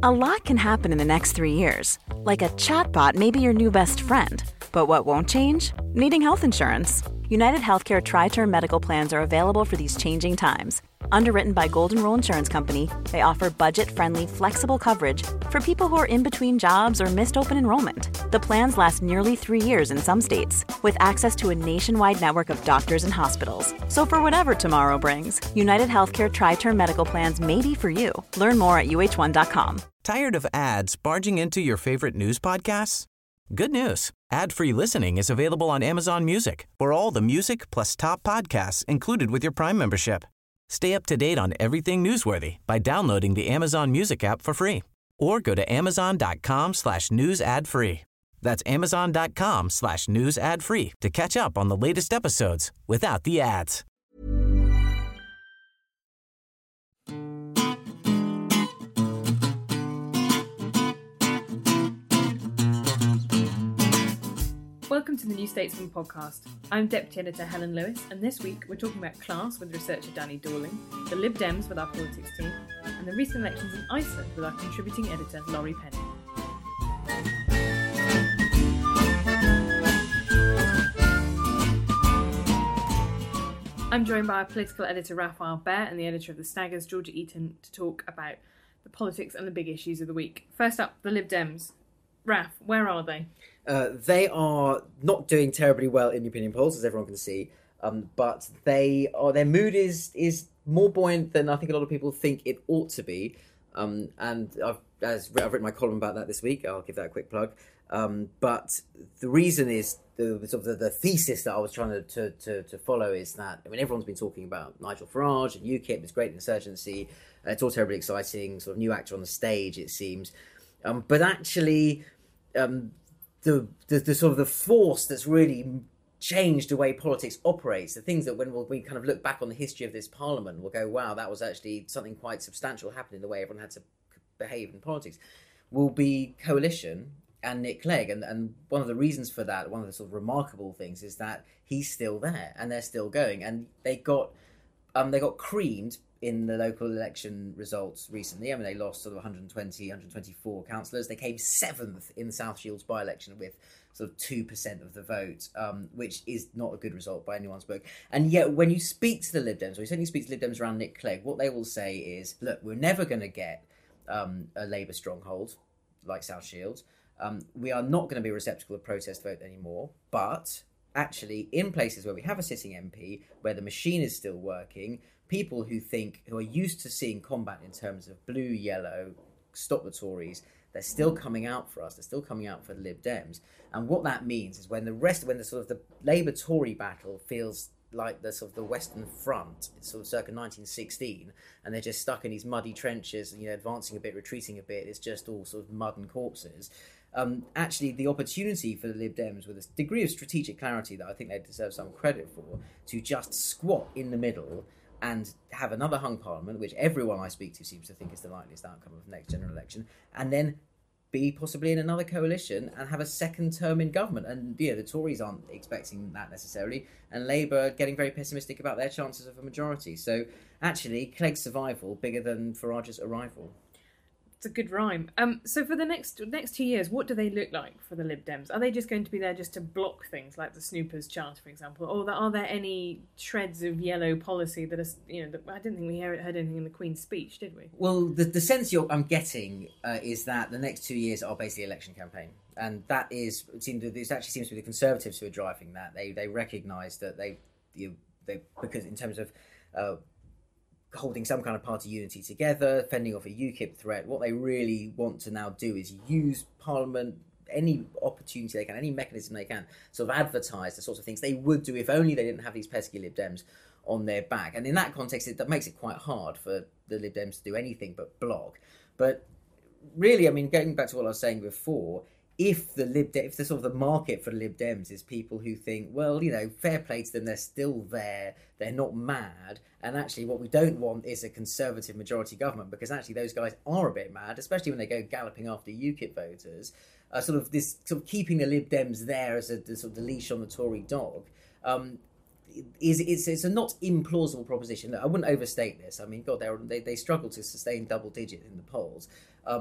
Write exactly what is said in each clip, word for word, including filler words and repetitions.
A lot can happen in the next three years. Like a chatbot may be your new best friend. But what won't change? Needing health insurance. United Healthcare Tri-Term Medical Plans are available for these changing times. Underwritten by Golden Rule Insurance Company, they offer budget-friendly, flexible coverage for people who are in between jobs or missed open enrollment. The plans last nearly three years in some states, with access to a nationwide network of doctors and hospitals. So for whatever tomorrow brings, United Healthcare Tri-Term Medical Plans may be for you. Learn more at U H one dot com. Tired of ads barging into your favorite news podcasts? Good news. Ad-free listening is available on Amazon Music for all the music plus top podcasts included with your Prime membership. Stay up to date on everything newsworthy by downloading the Amazon Music app for free or go to amazon.com slash news ad free. That's amazon.com slash news ad free to catch up on the latest episodes without the ads. Welcome to the New Statesman podcast. I'm Deputy Editor Helen Lewis, and this week we're talking about class with researcher Danny Dorling, the Lib Dems with our politics team, and the recent elections in Iceland with our contributing editor Laurie Penny. I'm joined by our political editor Raphael Bear and the editor of the Staggers, Georgia Eaton, to talk about the politics and the big issues of the week. First up, the Lib Dems. Raph, where are they? Uh, they are not doing terribly well in the opinion polls, as everyone can see. Um, but they are their mood is is more buoyant than I think a lot of people think it ought to be. Um, and I've, as I've written my column about that this week. I'll give that a quick plug. Um, but the reason is the sort of the, the thesis that I was trying to, to, to, to follow is that I mean everyone's been talking about Nigel Farage and UKIP, this great insurgency. Uh, it's all terribly exciting, sort of new actor on the stage, it seems. Um, but actually. Um, The, the the sort of the force that's really changed the way politics operates, the things that when we'll, we kind of look back on the history of this parliament, we'll go, wow, that was actually something quite substantial happening the way everyone had to behave in politics, will be coalition and Nick Clegg. And, and one of the reasons for that, one of the sort of remarkable things is that he's still there and they're still going. And they got um they got creamed in the local election results recently. I mean, they lost sort of one hundred twenty, one hundred twenty-four councillors. They came seventh in the South Shields by-election with sort of two percent of the vote, um, which is not a good result by anyone's book. And yet, when you speak to the Lib Dems, or you certainly speak to Lib Dems around Nick Clegg, what they will say is, look, we're never going to get um, a Labour stronghold like South Shields. Um, we are not going to be a receptacle of protest vote anymore, but actually, in places where we have a sitting M P, where the machine is still working, people who think, who are used to seeing combat in terms of blue, yellow, stop the Tories, they're still coming out for us. They're still coming out for the Lib Dems. And what that means is when the rest, when the sort of the Labour-Tory battle feels like the sort of the Western Front, it's sort of circa nineteen sixteen, and they're just stuck in these muddy trenches, you know, advancing a bit, retreating a bit. It's just all sort of mud and corpses. Um, actually, the opportunity for the Lib Dems, with a degree of strategic clarity that I think they deserve some credit for, to just squat in the middle and have another hung parliament, which everyone I speak to seems to think is the likeliest outcome of the next general election, and then be possibly in another coalition and have a second term in government. And yeah, the Tories aren't expecting that necessarily, and Labour getting very pessimistic about their chances of a majority. So actually, Clegg's survival bigger than Farage's arrival. It's a good rhyme. Um, so for the next next two years, what do they look like for the Lib Dems? Are they just going to be there just to block things like the Snoopers Charter, for example, or are there any shreds of yellow policy that are, you know, that, I didn't think we heard anything in the Queen's speech, did we? Well, the, the sense you're, I'm getting uh, is that the next two years are basically election campaign, and that is it, seems, it actually seems to be the Conservatives who are driving that. They they recognise that they you they because in terms of uh, holding some kind of party unity together, fending off a UKIP threat, what they really want to now do is use Parliament, any opportunity they can, any mechanism they can, sort of advertise the sorts of things they would do if only they didn't have these pesky Lib Dems on their back. And in that context, it, that makes it quite hard for the Lib Dems to do anything but block. But really, I mean, going back to what I was saying before, if the Lib De- if the sort of the market for the Lib Dems is people who think, well, you know, fair play to them, they're still there, they're not mad, and actually what we don't want is a Conservative majority government, because actually those guys are a bit mad, especially when they go galloping after UKIP voters. Uh, sort of this sort of keeping the Lib Dems there as a, a sort of the leash on the Tory dog. Um, Is it's, it's a not implausible proposition. I wouldn't overstate this. I mean, God, they they they struggle to sustain double digit in the polls. Um,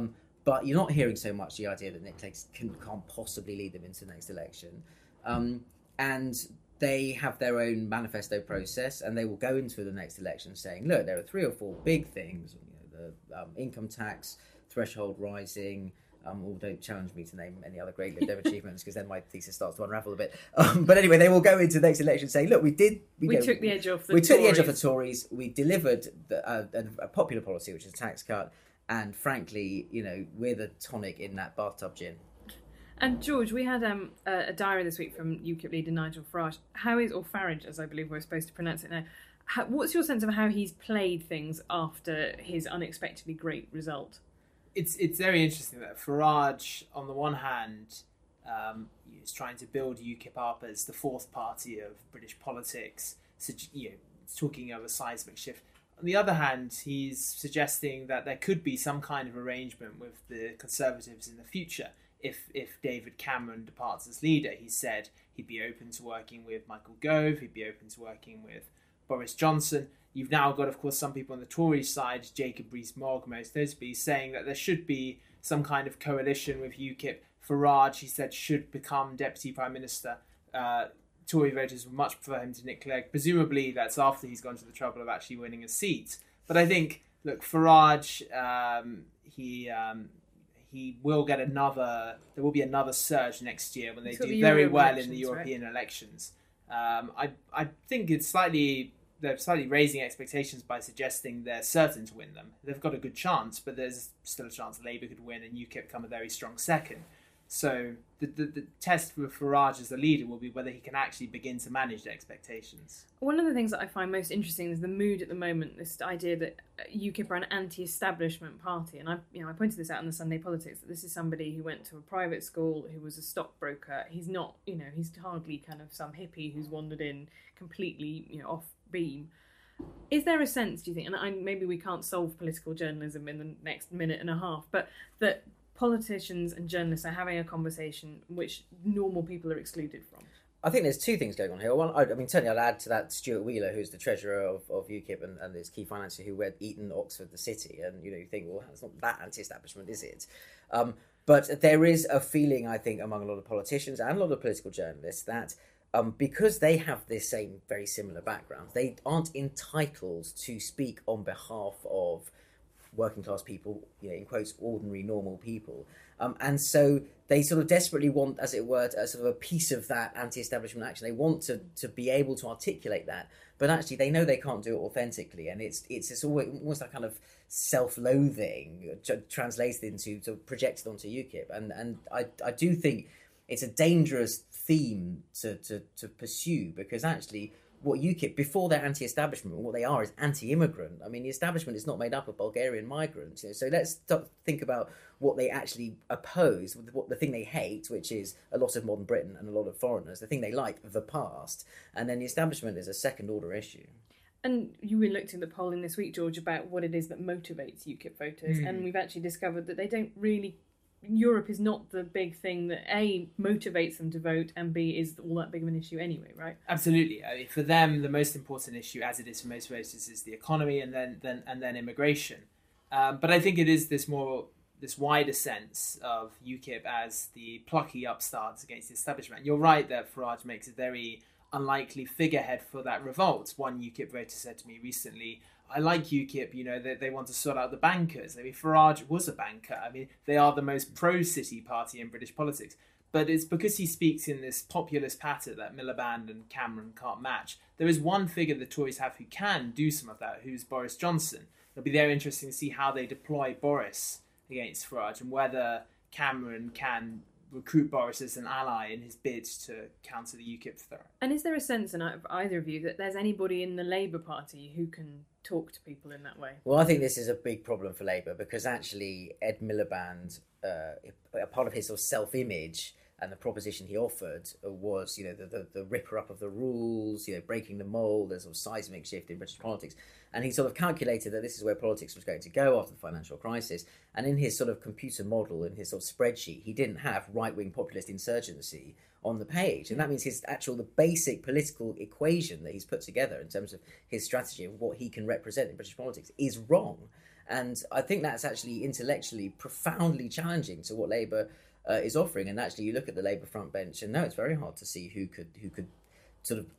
but you're not hearing so much the idea that Nick Clegg can, can't possibly lead them into the next election. Um, and they have their own manifesto process, and they will go into the next election saying, look, there are three or four big things, you know, the um, income tax, threshold rising. Um, or don't challenge me to name any other great Lib Dem achievements, because then my thesis starts to unravel a bit. Um, but anyway, they will go into the next election saying, look, we did... We, we know, took the edge off the We Tories. took the edge off the Tories. We delivered the, uh, a, a popular policy, which is a tax cut. And frankly, you know, we're the tonic in that bathtub gin. And George, we had um, a, a diary this week from UKIP leader Nigel Farage. How is, or Farage, as I believe we're supposed to pronounce it now, how, what's your sense of how he's played things after his unexpectedly great result? It's it's very interesting that Farage, on the one hand, um, is trying to build UKIP up as the fourth party of British politics, so, you know, talking of a seismic shift. On the other hand, he's suggesting that there could be some kind of arrangement with the Conservatives in the future if if David Cameron departs as leader. He said he'd be open to working with Michael Gove, he'd be open to working with Boris Johnson. You've now got, of course, some people on the Tory side, Jacob Rees-Mogg most notably, saying that there should be some kind of coalition with UKIP. Farage, he said, should become Deputy Prime Minister. Uh, Tory voters would much prefer him to Nick Clegg. Presumably, that's after he's gone to the trouble of actually winning a seat. But I think, look, Farage, um, he um, he will get another... There will be another surge next year when they do the very Euro well elections, in the European right? elections. Um, I I think it's slightly... They're slightly raising expectations by suggesting they're certain to win them. They've got a good chance, but there's still a chance Labour could win and UKIP come a very strong second. So the, the, the test for Farage as the leader will be whether he can actually begin to manage the expectations. One of the things that I find most interesting is the mood at the moment, this idea that UKIP are an anti-establishment party. And I, you know, I pointed this out in the Sunday Politics, that this is somebody who went to a private school, who was a stockbroker. He's not, you know, he's hardly kind of some hippie who's wandered in completely, you know, off beam. Is there a sense, do you think, and I, maybe we can't solve political journalism in the next minute and a half, but that politicians and journalists are having a conversation which normal people are excluded from? I think there's two things going on here. One, I, I mean, certainly I'd add to that Stuart Wheeler, who's the treasurer of, of UKIP and, and his key financier, who went Eton, Oxford, the City, and you know, you think, well, it's not that anti-establishment, is it? Um, but there is a feeling, I think, among a lot of politicians and a lot of political journalists that Um, because they have this same very similar background, they aren't entitled to speak on behalf of working class people, you know, in quotes, ordinary, normal people. Um, and so they sort of desperately want, as it were, a sort of a piece of that anti-establishment action. They want to, to be able to articulate that, but actually they know they can't do it authentically. And it's it's, it's always, almost that kind of self-loathing translated into, sort of projected onto UKIP. And, and I, I do think it's a dangerous theme to, to, to pursue, because actually what UKIP, before they're anti-establishment, what they are is anti-immigrant. I mean, the establishment is not made up of Bulgarian migrants. You know, so let's start, think about what they actually oppose, what the thing they hate, which is a lot of modern Britain and a lot of foreigners, the thing they like, the past. And then the establishment is a second-order issue. And you were looked at the polling this week, George, about what it is that motivates UKIP voters, mm. and we've actually discovered that they don't really... Europe is not the big thing that A, motivates them to vote, and B, is all that big of an issue anyway, right? Absolutely. I mean, for them, the most important issue, as it is for most voters, is the economy and then then and then immigration. Um, but I think it is this more this wider sense of UKIP as the plucky upstarts against the establishment. You're right that Farage makes a very unlikely figurehead for that revolt. One UKIP voter said to me recently, I like UKIP, you know, they, they want to sort out the bankers. I mean, Farage was a banker. I mean, they are the most pro-city party in British politics. But it's because he speaks in this populist patter that Miliband and Cameron can't match. There is one figure the Tories have who can do some of that, who's Boris Johnson. It'll be very interesting to see how they deploy Boris against Farage and whether Cameron can recruit Boris as an ally in his bid to counter the UKIP threat. And is there a sense in either of you that there's anybody in the Labour Party who can talk to people in that way? Well, I think this is a big problem for Labour, because actually Ed Miliband, uh, a part of his sort of self-image and the proposition he offered was, you know, the, the, the ripper up of the rules, you know, breaking the mould, there's a sort of seismic shift in British politics. And he sort of calculated that this is where politics was going to go after the financial crisis. And in his sort of computer model, in his sort of spreadsheet, he didn't have right-wing populist insurgency on the page. And that means his actual, the basic political equation that he's put together in terms of his strategy and what he can represent in British politics is wrong. And I think that's actually intellectually profoundly challenging to what Labour uh, is offering. And actually, you look at the Labour front bench, and no, it's very hard to see who could who could sort of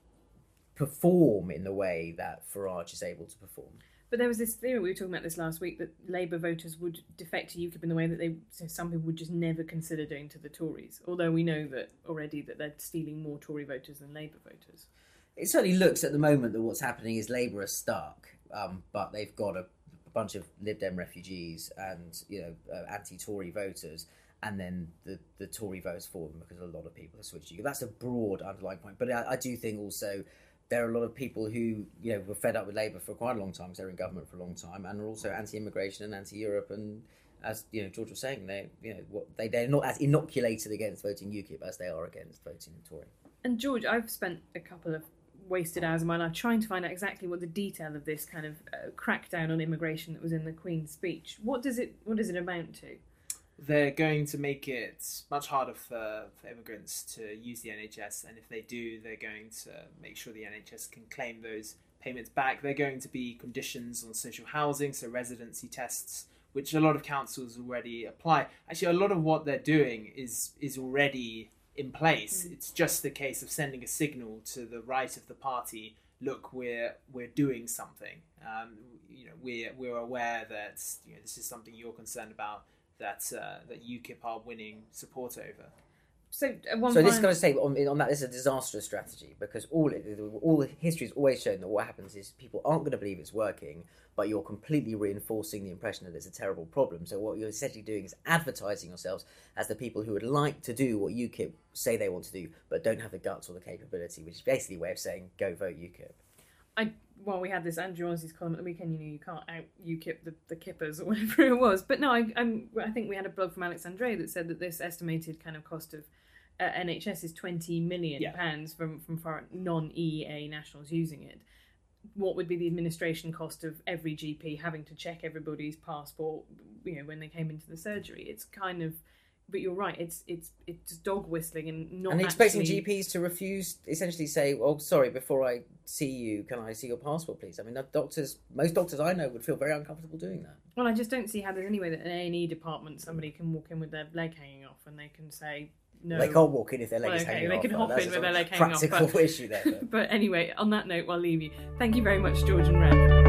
perform in the way that Farage is able to perform. But there was this theory, we were talking about this last week, that Labour voters would defect to UKIP in the way that they, so some people would just never consider doing to the Tories, although we know that already that they're stealing more Tory voters than Labour voters. It certainly looks at the moment that what's happening is Labour are stuck, um, but they've got a, a bunch of Lib Dem refugees and, you know, uh, anti-Tory voters, and then the, the Tory votes for them because a lot of people have switched to UKIP. That's a broad underlying point, but I, I do think also there are a lot of people who, you know, were fed up with Labour for quite a long time because they were in government for a long time, and are also anti-immigration and anti-Europe. And as you know, George was saying, they, you know, what they they're not as inoculated against voting UKIP as they are against voting Tory. And George, I've spent a couple of wasted hours of my life trying to find out exactly what the detail of this kind of uh, crackdown on immigration that was in the Queen's speech. What does it What does it amount to? They're going to make it much harder for, for immigrants to use the N H S, and if they do, they're going to make sure the N H S can claim those payments back. They're going to be conditions on social housing, so residency tests, which a lot of councils already apply. Actually, a lot of what they're doing is is already in place. Mm. It's just the case of sending a signal to the right of the party. Look, we're we're doing something. Um, you know, we're we're aware that, you know, this is something you're concerned about, that uh, that UKIP are winning support over. So, uh, one so this final... got to say on, on that, this is a disastrous strategy, because all it, all the history has always shown that what happens is people aren't going to believe it's working, but you're completely reinforcing the impression that it's a terrible problem. So what you're essentially doing is advertising yourselves as the people who would like to do what UKIP say they want to do, but don't have the guts or the capability, which is basically a way of saying, go vote UKIP. I well, we had this Andrew Onsey's column at the weekend. You know, you can't out UKIP the, the kippers or whatever it was. But no, I I'm, I think we had a blog from Alexandre that said that this estimated kind of cost of uh, N H S is twenty million yeah. pounds from from foreign non-E E A nationals using it. What would be the administration cost of every G P having to check everybody's passport, you know, when they came into the surgery? It's kind of. But you're right, it's it's it's dog whistling and not. And expecting actually... G Ps to refuse, essentially say, "Oh, sorry, before I see you, can I see your passport, please?" I mean, doctors, most doctors I know would feel very uncomfortable doing that. Well, I just don't see how there's any way that an A and E department somebody can walk in with their leg hanging off and they can say no. They can't walk in if their leg well, is okay, hanging they off. can hop That's in with their leg hanging off. Practical But... issue there. But... but anyway, on that note, I'll leave you. Thank you very much, George and Rev.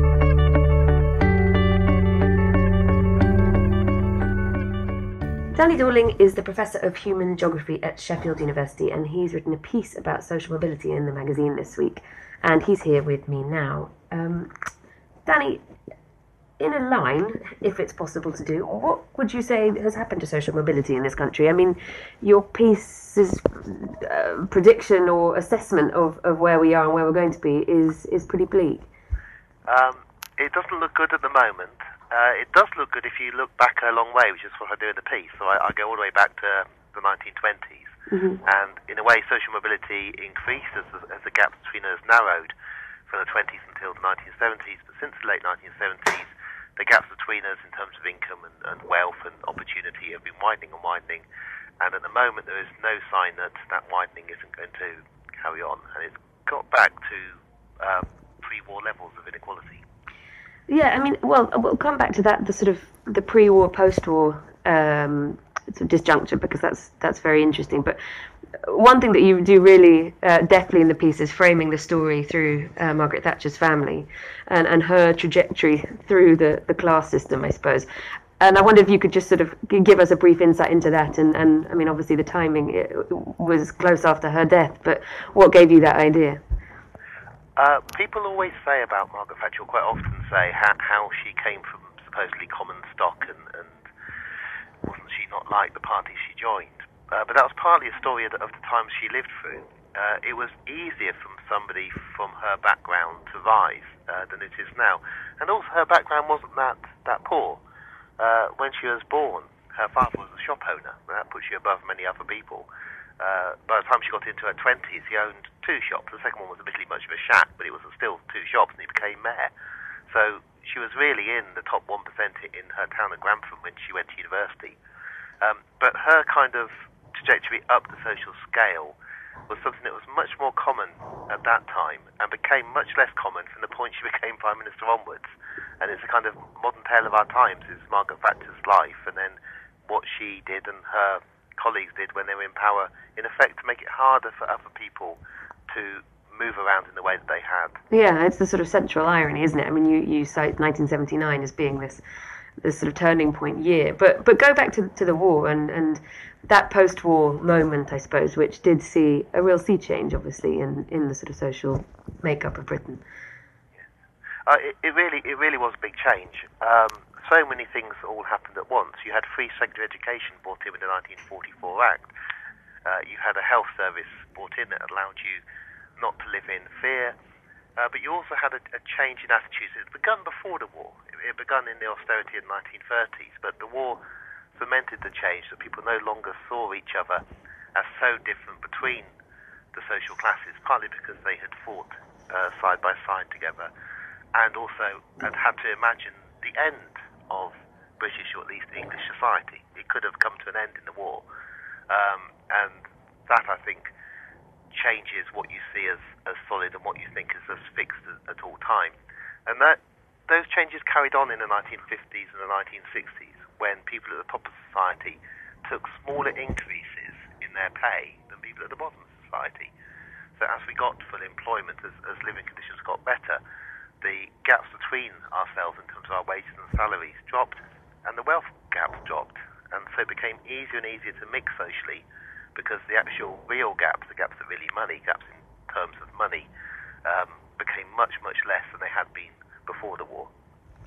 Danny Dorling is the Professor of Human Geography at Sheffield University, and he's written a piece about social mobility in the magazine this week, and he's here with me now. Um, Danny, in a line, if it's possible to do, what would you say has happened to social mobility in this country? I mean, your piece's uh, prediction or assessment of, of where we are and where we're going to be is, is pretty bleak. Um, it doesn't look good at the moment. Uh, it does look good if you look back a long way, which is what I do in the piece. So I, I go all the way back to the nineteen twenties. Mm-hmm. And in a way, social mobility increased as the, as the gap between us narrowed from the twenties until the nineteen seventies. But since the late nineteen seventies, the gaps between us in terms of income and, and wealth and opportunity have been widening and widening. And at the moment, there is no sign that that widening isn't going to carry on. And it's got back to uh, pre-war levels of inequality. Yeah, I mean, well, we'll come back to that, the sort of the pre-war, post-war um, sort of disjuncture, because that's that's very interesting. But one thing that you do really uh, deftly in the piece is framing the story through uh, Margaret Thatcher's family and, and her trajectory through the, the class system, I suppose. And I wonder if you could just sort of give us a brief insight into that. And, and I mean, obviously the timing it was close after her death, but what gave you that idea? Uh, people always say about Margaret Thatcher, or quite often say, how, how she came from supposedly common stock and, and wasn't she not like the party she joined. Uh, but that was partly a story of the, of the times she lived through. Uh, it was easier from somebody from her background to rise uh, than it is now. And also her background wasn't that, that poor. Uh, when she was born, her father was a shop owner, and that puts you above many other people. Uh, by the time she got into her twenties, he owned two shops. The second one was admittedly much of a shack, but it was still two shops, and he became mayor. So she was really in the top one percent in her town of Grantham when she went to university. Um, but her kind of trajectory up the social scale was something that was much more common at that time and became much less common from the point she became Prime Minister onwards. And it's a kind of modern tale of our times, is Margaret Thatcher's life, and then what she did and her colleagues did when they were in power, in effect to make it harder for other people to move around in the way that they had. Yeah, it's the sort of central irony, isn't it? I mean, you, you cite nineteen seventy-nine as being this this sort of turning point year, but but go back to to the war and, and that post-war moment, I suppose, which did see a real sea change, obviously, in, in the sort of social makeup of Britain. Uh, it, it really, it really was a big change. Um, so many things all happened at once. You had free secondary education brought in with the nineteen forty-four Act. Uh, you had a health service brought in that allowed you not to live in fear. Uh, but you also had a, a change in attitudes. It had begun before the war. It, it begun in the austerity of the nineteen thirties, but the war fomented the change that people no longer saw each other as so different between the social classes, partly because they had fought uh, side by side together, and also had had to imagine the end of British, or at least English, society. It could have come to an end in the war. Um, and that, I think, changes what you see as, as solid and what you think is as fixed at, at all time. And that those changes carried on in the nineteen fifties and the nineteen sixties, when people at the top of society took smaller increases in their pay than people at the bottom of society. So as we got full employment, as, as living conditions got better, the gaps between ourselves in terms of our wages and salaries dropped, and the wealth gaps dropped. And so it became easier and easier to mix socially, because the actual real gaps, the gaps that really money, gaps in terms of money, um, became much, much less than they had been before the war.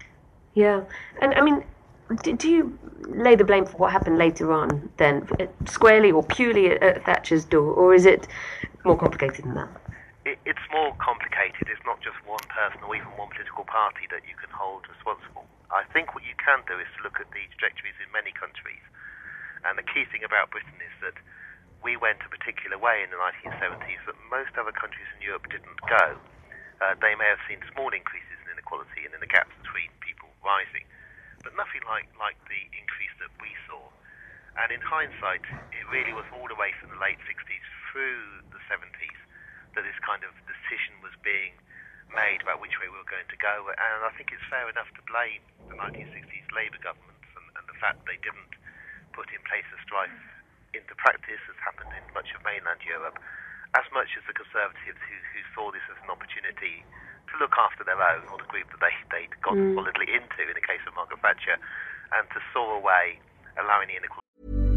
Yeah, and I mean, do, do you lay the blame for what happened later on then, squarely or purely at, at Thatcher's door, or is it more complicated than that? It, it's more complicated. It's not just one person or even one political party that you can hold responsible. I think what you can do is to look at the trajectories in many countries. And the key thing about Britain is that we went a particular way in the nineteen seventies that most other countries in Europe didn't go. Uh, they may have seen small increases in inequality and in the gaps between people rising, but nothing like, like the increase that we saw. And in hindsight, it really was all the way from the late sixties through the seventies that this kind of decision was being made about which way we were going to go. And I think it's fair enough to blame the nineteen sixties Labour governments and, and the fact they didn't put in place a strife into practice, as happened in much of mainland Europe, as much as the Conservatives who, who saw this as an opportunity to look after their own, or the group that they, they'd got mm. solidly into in the case of Margaret Thatcher, and to soar away, allowing the inequality.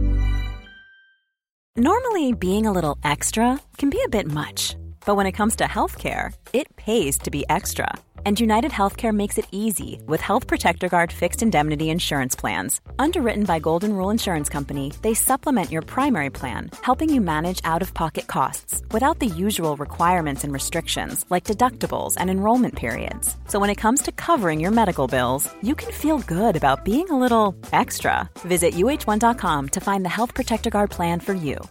Normally, being a little extra can be a bit much, but when it comes to healthcare, it pays to be extra. And United Healthcare makes it easy with Health Protector Guard fixed indemnity insurance plans. Underwritten by Golden Rule Insurance Company, they supplement your primary plan, helping you manage out-of-pocket costs without the usual requirements and restrictions like deductibles and enrollment periods. So when it comes to covering your medical bills, you can feel good about being a little extra. Visit U H one dot com to find the Health Protector Guard plan for you.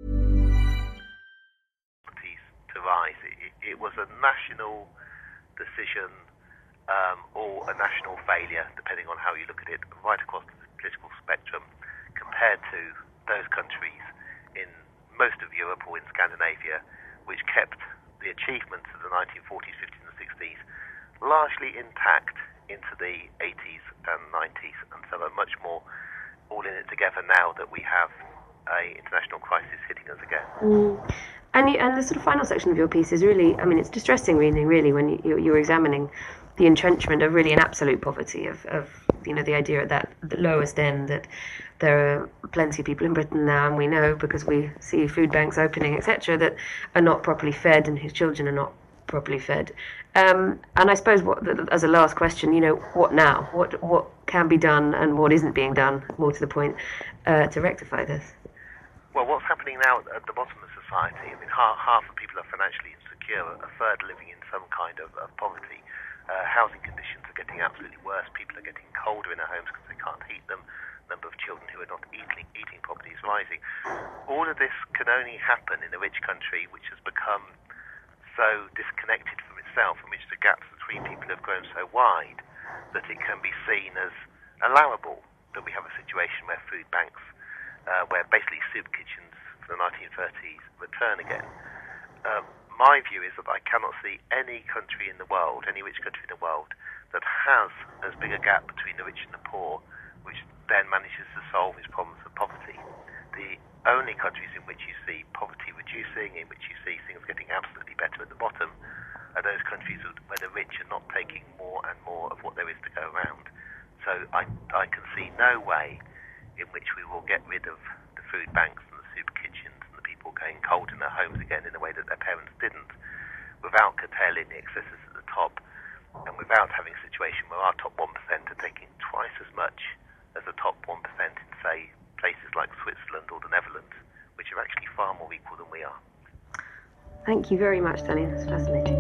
To rise, it, it was a national decision um, or a national failure, depending on how you look at it, right across the political spectrum, compared to those countries in most of Europe or in Scandinavia, which kept the achievements of the nineteen forties, fifties and sixties largely intact into the eighties and nineties, and so are much more all in it together now that we have a international crisis hitting us again. Mm. And, you, and the sort of final section of your piece is really, I mean, it's distressing reading, really, when you, you're, you're examining the entrenchment of really an absolute poverty, of, of you know, the idea at that the lowest end that there are plenty of people in Britain now, and we know because we see food banks opening, et cetera, that are not properly fed and whose children are not properly fed. Um, and I suppose, what, as a last question, you know, what now? What what can be done and what isn't being done, more to the point, uh, to rectify this? Well, what's happening now at the bottom of society, I mean, half, half of people are financially insecure, a third living in some kind of, of poverty. Uh, housing conditions are getting absolutely worse. People are getting colder in their homes because they can't heat them. The number of children who are not eating, eating properly is rising. All of this can only happen in a rich country which has become so disconnected from itself, in which the gaps between people have grown so wide that it can be seen as allowable that we have a situation where food banks, uh, where basically soup kitchens to the nineteen thirties return again. Um, my view is that I cannot see any country in the world, any rich country in the world, that has as big a gap between the rich and the poor, which then manages to solve its problems of poverty. The only countries in which you see poverty reducing, in which you see things getting absolutely better at the bottom, are those countries where the rich are not taking more and more of what there is to go around. So I, I can see no way in which we will get rid of the food banks and the soup kitchens and the people going cold in their homes again in a way that their parents didn't, without curtailing the excesses at the top, and without having a situation where our top one percent are taking twice as much as the top one percent in, say, places like Switzerland or the Netherlands, which are actually far more equal than we are. Thank you very much, Danny. That's fascinating.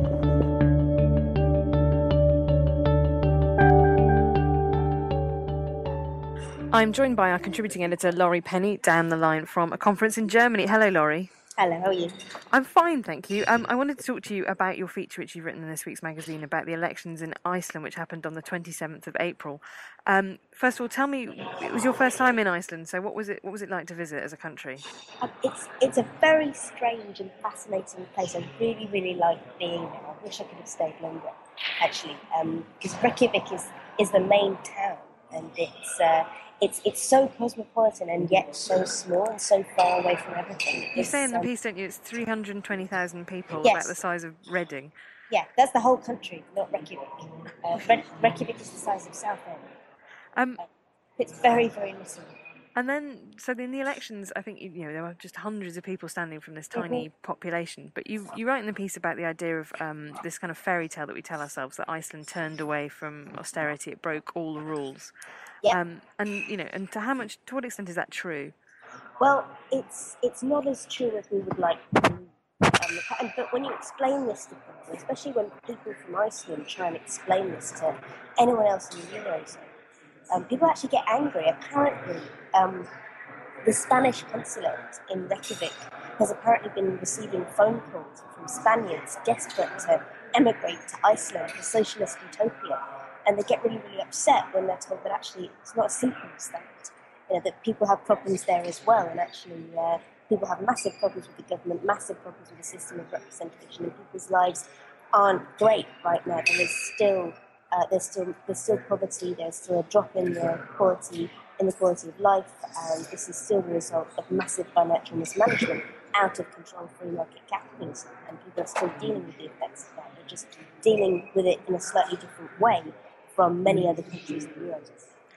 I'm joined by our contributing editor, Laurie Penny, down the line from a conference in Germany. Hello, Laurie. Hello, how are you? I'm fine, thank you. Um, I wanted to talk to you about your feature, which you've written in this week's magazine, about the elections in Iceland, which happened on the twenty-seventh of April. Um, first of all, tell me, it was your first time in Iceland, so what was it? What was it like to visit as a country? Um, it's it's a very strange and fascinating place. I really, really like being there. I wish I could have stayed longer, actually, because um, Reykjavik is, is the main town, and it's uh, it's it's so cosmopolitan and yet so small and so far away from everything. You it's, say in the um, piece, don't you, it's three hundred twenty thousand people, yes. about the size of Reading. Yeah, that's the whole country, not Reykjavik. Uh, Re- Reykjavik is the size of Southend. Um, uh, it's very, very little. And then, so in the elections, I think, you know, there were just hundreds of people standing from this tiny mm-hmm. population. But you, you write in the piece about the idea of um, this kind of fairy tale that we tell ourselves, that Iceland turned away from austerity, it broke all the rules. Yeah. Um, and, you know, and to how much, to what extent is that true? Well, it's it's not as true as we would like to believe. Um, but when you explain this to people, especially when people from Iceland try and explain this to anyone else in the Eurozone, um, people actually get angry. Apparently, um, the Spanish consulate in Reykjavik has apparently been receiving phone calls from Spaniards desperate to emigrate to Iceland, a socialist utopia, and they get really, really upset when they're told that actually it's not as simple as that. You know, that people have problems there as well, and actually uh, people have massive problems with the government, massive problems with the system of representation, and people's lives aren't great right now. There is still, uh, there's still, there's still poverty. There's still a drop in the quality, in the quality of life, and this is still the result of massive financial mismanagement, out of control free market capitalism, and people are still dealing with the effects of that. They're just dealing with it in a slightly different way from many other countries in the Eurozone.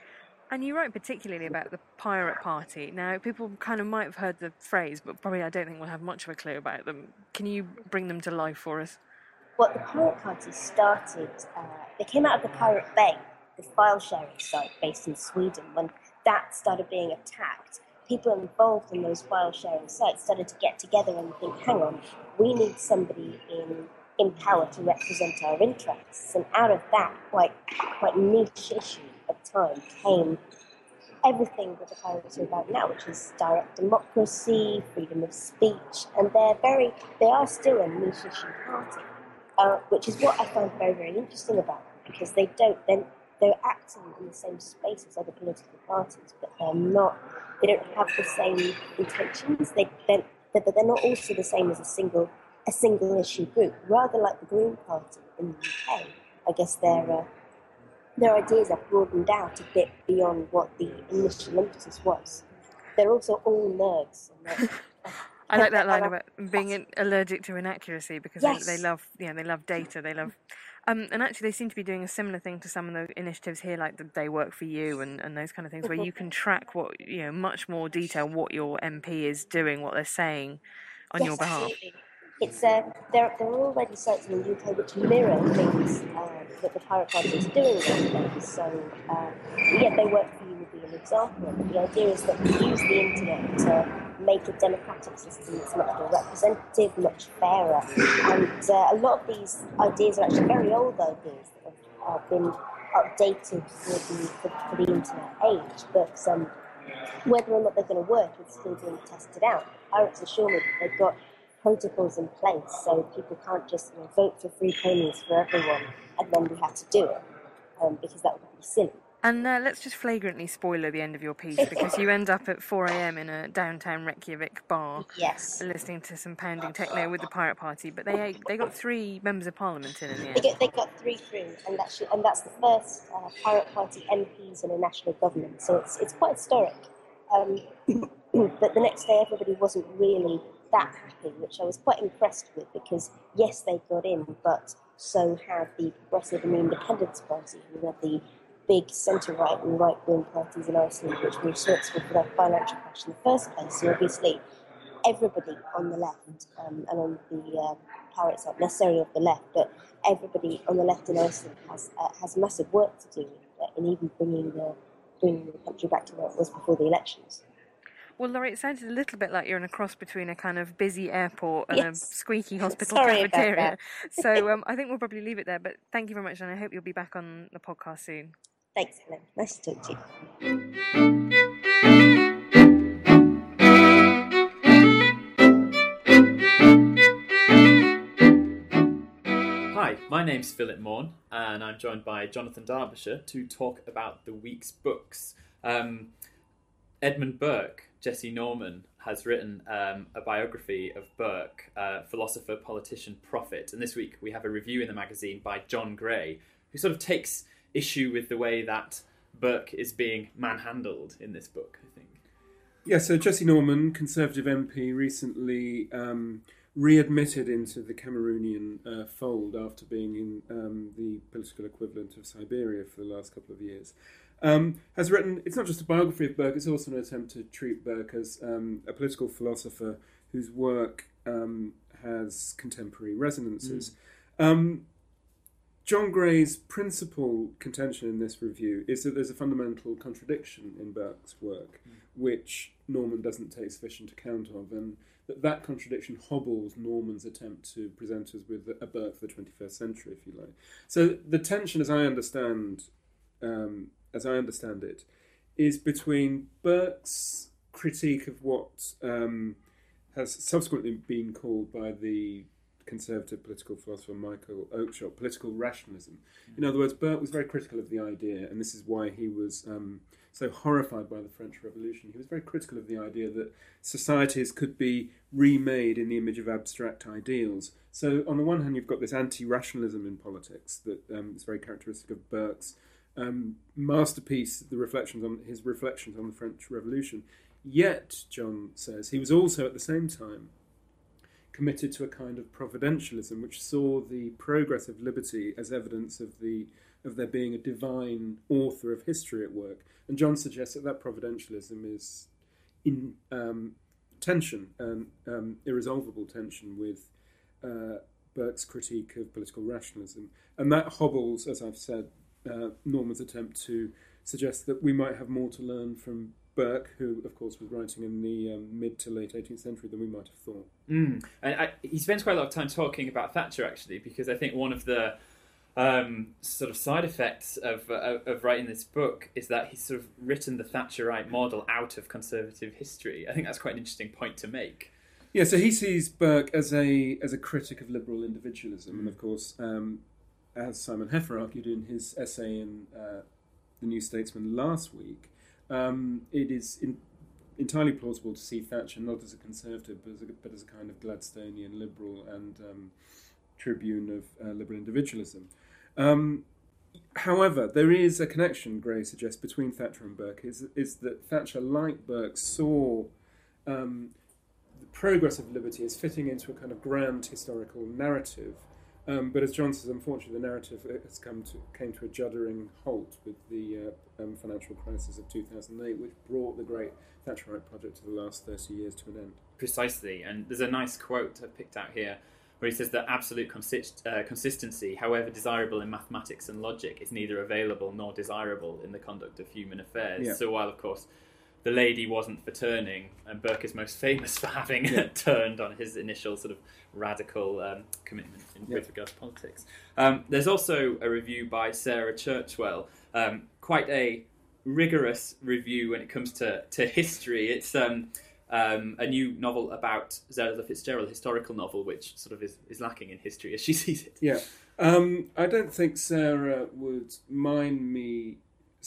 And you write particularly about the Pirate Party. Now, people kind of might have heard the phrase, but probably I don't think we'll have much of a clue about them. Can you bring them to life for us? Well, the Pirate Party started, uh, they came out of the Pirate Bay, the file sharing site based in Sweden. When that started being attacked, people involved in those file sharing sites started to get together and think, hang on, we need somebody in in power to represent our interests. And out of that quite quite niche issue at the time came everything that the pirates are about now, which is direct democracy, freedom of speech, and they're very, they are still a niche issue party, uh, which is what I find very, very interesting about them, because they don't, they're, they're acting in the same space as other political parties, but they're not, they don't have the same intentions, they, they're, but they're not also the same as a single, a single issue group, rather like the Green Party in the U K. I guess they're, uh, their ideas are broadened out a bit beyond what the initial impetus was. They're also all nerds. And I like that line about being in, allergic to inaccuracy, because yes. they, they love, you know, they love data. They love, um, and actually they seem to be doing a similar thing to some of the initiatives here, like the They Work for You and, and those kind of things, where you can track what, you know, much more detail what your M P is doing, what they're saying on yes, your behalf. Absolutely. It's uh, there. There are already sites in the U K which mirror things uh, that the Pirate Party is doing these days. So, uh, yeah, They Work for You would be an example. The idea is that we use the internet to make a democratic system that's much more representative, much fairer. And uh, a lot of these ideas are actually very old ideas that have uh, been updated for the for, for the internet age. But um, whether or not they're going to work is still being tested out. Pirates assure me that they've got protocols in place, so people can't just, you know, vote for free ponies for everyone and then we have to do it, um, because that would be silly. And uh, let's just flagrantly spoiler the end of your piece, because you end up at four a.m. in a downtown Reykjavik bar, Yes. listening to some pounding techno with the Pirate Party. But they they got three members of Parliament in in the They, end. get, they got three through, and that's and that's the first uh, Pirate Party M Ps in a national government. So it's it's quite historic. Um, but the next day, everybody wasn't really that happy, which I was quite impressed with, because yes, they got in, but so had the Progressive and the Independence Party, who were the big centre-right and right-wing parties in Iceland, which were responsible for their financial crash in the first place. So obviously, everybody on the left, um, and on the uh, Pirates, not necessarily of the left, but everybody on the left in Iceland has uh, has massive work to do uh, in even bringing the bringing the country back to where it was before the elections. Well, Laurie, it sounded a little bit like you're in a cross between a kind of busy airport and Yes. a squeaky hospital Sorry about cafeteria. that. So um, I think we'll probably leave it there. But thank you very much, and I hope you'll be back on the podcast soon. Thanks, Helen. Nice to talk to you. Hi, my name's Philip Morn, and I'm joined by Jonathan Derbyshire to talk about the week's books. Um, Edmund Burke, Jesse Norman, has written um, a biography of Burke, uh, philosopher, politician, prophet. And this week we have a review in the magazine by John Gray, who sort of takes issue with the way that Burke is being manhandled in this book, I think. Yeah, so Jesse Norman, Conservative M P, recently um, readmitted into the Cameroonian uh, fold after being in um, the political equivalent of Siberia for the last couple of years. Um, has written, it's not just a biography of Burke, it's also an attempt to treat Burke as um, a political philosopher whose work um, has contemporary resonances. Mm. Um, John Gray's principal contention in this review is that there's a fundamental contradiction in Burke's work, mm. which Norman doesn't take sufficient account of, and that that contradiction hobbles Norman's attempt to present us with a Burke for the twenty-first century, if you like. So the tension, as I understand, um, as I understand it, is between Burke's critique of what um, has subsequently been called by the conservative political philosopher Michael Oakeshott political rationalism. In other words, Burke was very critical of the idea, and this is why he was um, so horrified by the French Revolution. He was very critical of the idea that societies could be remade in the image of abstract ideals. So on the one hand, you've got this anti-rationalism in politics that um, is very characteristic of Burke's um, masterpiece, the reflections on his reflections on the French Revolution. Yet, John says, he was also at the same time committed to a kind of providentialism, which saw the progress of liberty as evidence of the of there being a divine author of history at work. And John suggests that that providentialism is in um, tension, and um, irresolvable tension with uh, Burke's critique of political rationalism. And that hobbles, as I've said, uh, Norman's attempt to suggest that we might have more to learn from Burke, who, of course, was writing in the um, mid to late eighteenth century than we might have thought. Mm. And I, he spends quite a lot of time talking about Thatcher, actually, because I think one of the um, sort of side effects of, uh, of writing this book is that he's sort of written the Thatcherite model out of conservative history. I think that's quite an interesting point to make. Yeah, so he sees Burke as a as a critic of liberal individualism, mm. and of course, um, as Simon Heffer argued in his essay in uh, The New Statesman last week, Um, it is in, entirely plausible to see Thatcher not as a conservative, but as a, but as a kind of Gladstonian liberal and um, tribune of uh, liberal individualism. Um, however, there is a connection, Gray suggests, between Thatcher and Burke, is, is that Thatcher, like Burke, saw um, the progress of liberty as fitting into a kind of grand historical narrative. Um, but as John says, unfortunately, the narrative has come to came to a juddering halt with the uh, um, financial crisis of two thousand eight, which brought the great Thatcherite project to the last thirty years to an end. Precisely, and there's a nice quote I've picked out here, where he says that absolute consist- uh, consistency, however desirable in mathematics and logic, is neither available nor desirable in the conduct of human affairs. Yeah. So while, of course, the lady wasn't for turning, and Burke is most famous for having yeah. turned on his initial sort of radical um, commitment in, yeah. with regards to politics. Um, there's also a review by Sarah Churchwell, um, quite a rigorous review when it comes to, to history. It's um, um, a new novel about Zelda Fitzgerald, a historical novel, which sort of is, is lacking in history as she sees it. Yeah, um, I don't think Sarah would mind me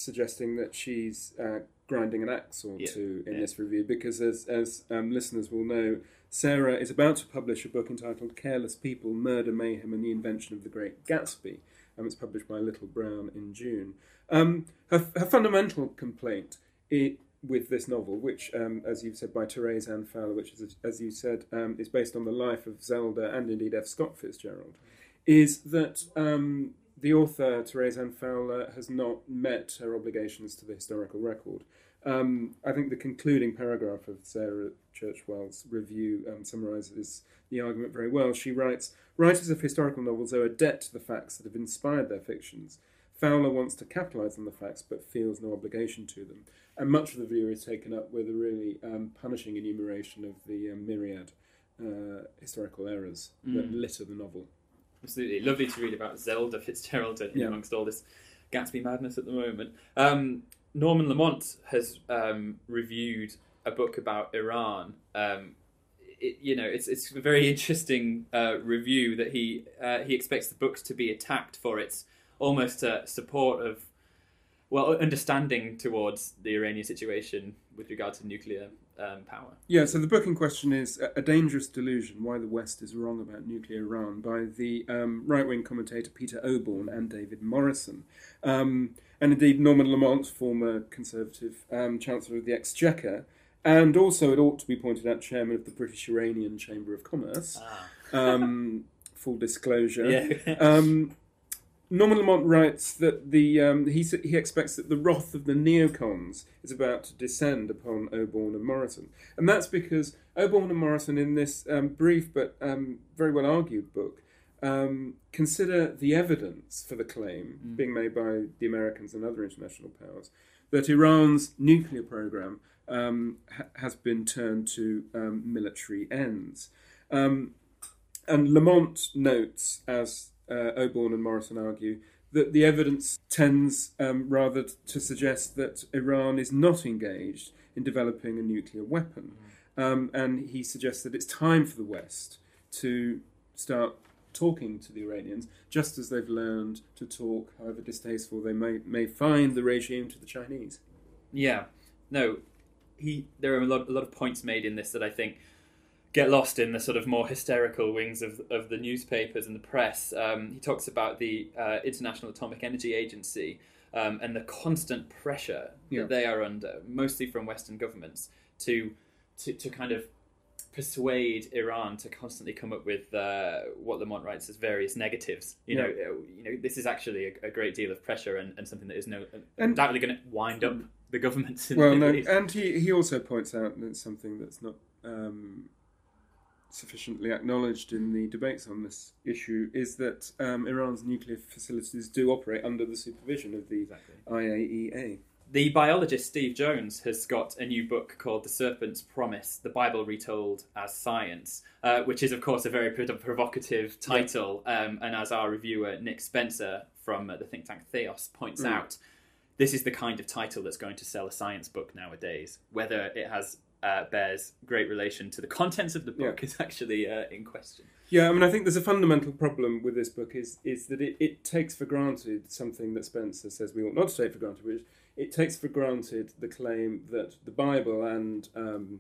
suggesting that she's uh, grinding an axe or Yeah. two in Yeah. this review, because as as um, listeners will know, Sarah is about to publish a book entitled Careless People, Murder, Mayhem and the Invention of the Great Gatsby. Um, it's published by Little Brown in June. Um, her, her fundamental complaint it, with this novel, which, um, as you've said, by Therese Anne Fowler, which, is, as you said, um, is based on the life of Zelda and indeed F. Scott Fitzgerald, is that um, the author, Therese Anne Fowler, has not met her obligations to the historical record. Um, I think the concluding paragraph of Sarah Churchwell's review um, summarises the argument very well. She writes, "Writers of historical novels owe a debt to the facts that have inspired their fictions. Fowler wants to capitalise on the facts but feels no obligation to them." And much of the review is taken up with a really um, punishing enumeration of the um, myriad uh, historical errors mm. that litter the novel. Absolutely. Lovely to read about Zelda Fitzgerald Yeah. amongst all this Gatsby madness at the moment. Um, Norman Lamont has um, reviewed a book about Iran. Um, it, you know, it's it's a very interesting uh, review that he uh, he expects the book to be attacked for its almost uh, support of, well, understanding towards the Iranian situation with regard to nuclear um, power. Yeah, so the book in question is A Dangerous Delusion, Why the West is Wrong About Nuclear Iran, by the um, right-wing commentator Peter Oborne and David Morrison. Um, and indeed Norman Lamont, former Conservative um, Chancellor of the Exchequer, and also, it ought to be pointed out, Chairman of the British Iranian Chamber of Commerce. Ah. Um, full disclosure. Yeah. um, Norman Lamont writes that the um, he he expects that the wrath of the neocons is about to descend upon Oborne and Morrison, and that's because Oborne and Morrison, in this um, brief but um, very well argued book, um, consider the evidence for the claim mm. being made by the Americans and other international powers that Iran's nuclear program um, ha- has been turned to um, military ends, um, and Lamont notes, as Uh, Oborne and Morrison argue, that the evidence tends um, rather to suggest that Iran is not engaged in developing a nuclear weapon. Um, and he suggests that it's time for the West to start talking to the Iranians, just as they've learned to talk, however distasteful they may, may find the regime, to the Chinese. Yeah. No, he. There are a lot, a lot of points made in this that I think get lost in the sort of more hysterical wings of of the newspapers and the press. Um, he talks about the uh, International Atomic Energy Agency um, and the constant pressure Yeah. that they are under, mostly from Western governments, to to, to kind of persuade Iran to constantly come up with uh, what Lamont writes as various negatives. You Yeah. know, you know, this is actually a, a great deal of pressure and, and something that is no And- undoubtedly going to wind up the governments in Well, the no, Middle East. and he, he also points out that it's something that's not um, sufficiently acknowledged in the debates on this issue, is that um, Iran's nuclear facilities do operate under the supervision of the Exactly. I A E A. The biologist Steve Jones has got a new book called The Serpent's Promise, The Bible Retold as Science, uh, which is, of course, a very pro- provocative title. Um, and as our reviewer, Nick Spencer, from uh, the think tank Theos, points Mm. out, this is the kind of title that's going to sell a science book nowadays. Whether it has uh, bears great relation to the contents of the book Yeah. is actually uh, in question. Yeah, I mean, I think there's a fundamental problem with this book is is that it, it takes for granted something that Spencer says we ought not to take for granted, which it takes for granted the claim that the Bible and um,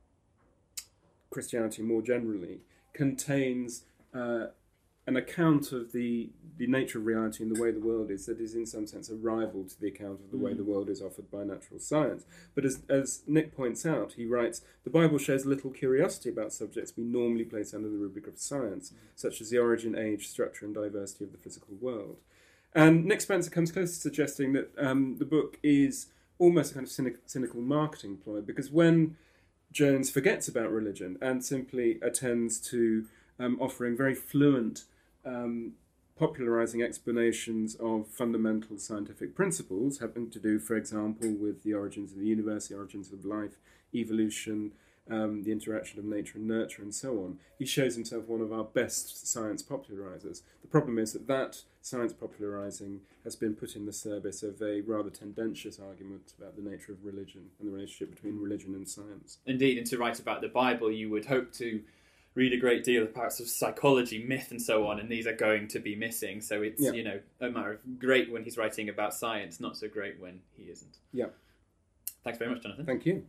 Christianity more generally contains uh, an account of the, the nature of reality and the way the world is that is in some sense a rival to the account of the way the world is offered by natural science. But as, as Nick points out, he writes, the Bible shows little curiosity about subjects we normally place under the rubric of science, such as the origin, age, structure and diversity of the physical world. And Nick Spencer comes close to suggesting that um, the book is almost a kind of cynic, cynical marketing ploy, because when Jones forgets about religion and simply attends to um, offering very fluent, um, popularising explanations of fundamental scientific principles, having to do, for example, with the origins of the universe, the origins of life, evolution, Um, the interaction of nature and nurture, and so on. He shows himself one of our best science popularisers. The problem is that that science popularising has been put in the service of a rather tendentious argument about the nature of religion and the relationship between religion and science. Indeed, and to write about the Bible, you would hope to read a great deal about sort of psychology, myth, and so on, and these are going to be missing. So it's Yeah. you know a matter of great when he's writing about science, not so great when he isn't. Yeah. Thanks very much, Jonathan. Thank you.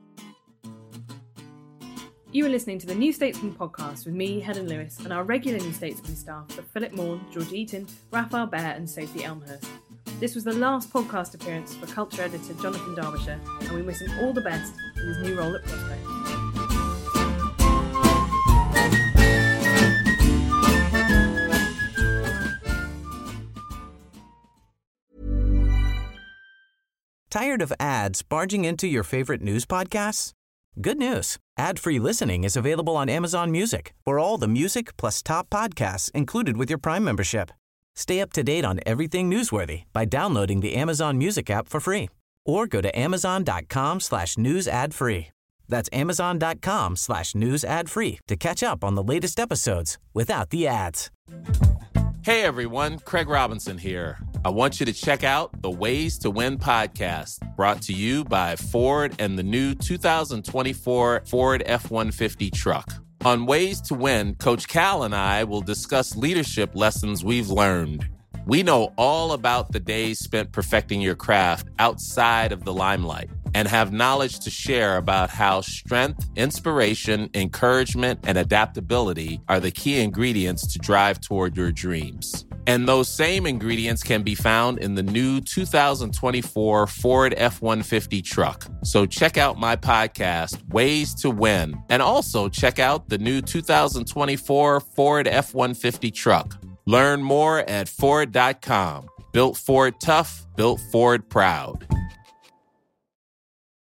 You are listening to the New Statesman podcast with me, Helen Lewis, and our regular New Statesman staff of Philip Morn, George Eaton, Raphael Bear and Sophie Elmhurst. This was the last podcast appearance for culture editor Jonathan Derbyshire, and we wish him all the best in his new role at Prospect. Tired of ads barging into your favorite news podcasts? Good news. Ad-free listening is available on Amazon Music for all the music plus top podcasts included with your Prime membership. Stay up to date on everything newsworthy by downloading the Amazon Music app for free or go to amazon.com slash news ad free. That's amazon.com slash news ad free to catch up on the latest episodes without the ads. Hey everyone, Craig Robinson here. I want you to check out the Ways to Win podcast, brought to you by Ford and the new two thousand twenty-four Ford F one fifty truck. On Ways to Win, Coach Cal and I will discuss leadership lessons we've learned. We know all about the days spent perfecting your craft outside of the limelight and have knowledge to share about how strength, inspiration, encouragement, and adaptability are the key ingredients to drive toward your dreams. And those same ingredients can be found in the new two thousand twenty-four Ford F one fifty truck. So check out my podcast, Ways to Win, and also check out the new two thousand twenty-four Ford F one fifty truck. Learn more at Ford dot com. Built Ford tough, built Ford proud.